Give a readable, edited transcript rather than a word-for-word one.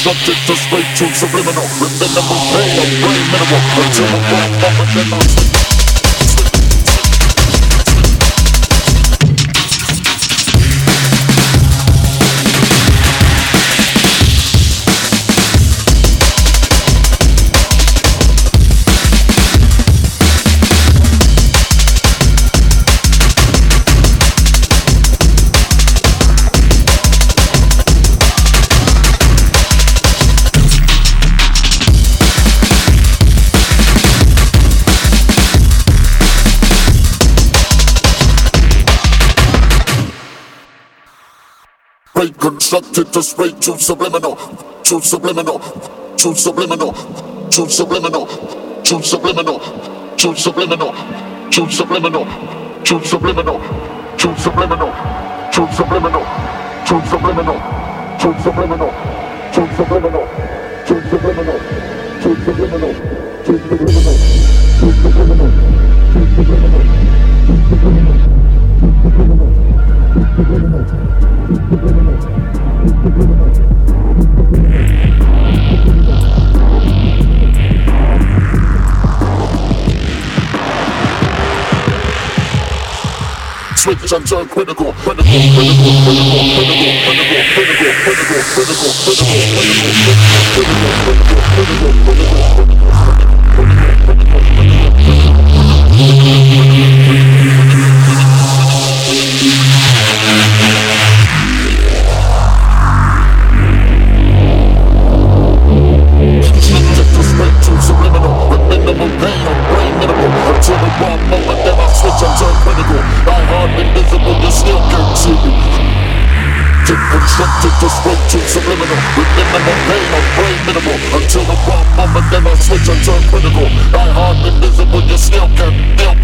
constructed to straight to subliminal. Within the pain of brain minimal until the wrong moment then I switch. Constructed to straight to subliminal, to subliminal, to subliminal, to subliminal, to subliminal, to subliminal, to subliminal, to subliminal, to subliminal, to subliminal, to subliminal, to subliminal, to subliminal, to subliminal, to subliminal, to subliminal, to subliminal, to subliminal. Switch and turn critical, critical, critical, critical, critical, critical, critical, critical, critical, constructed to straight to subliminal. Within the pain of brain minimal until the wrong moment then I switch and turn critical. Die hard, invisible, you still can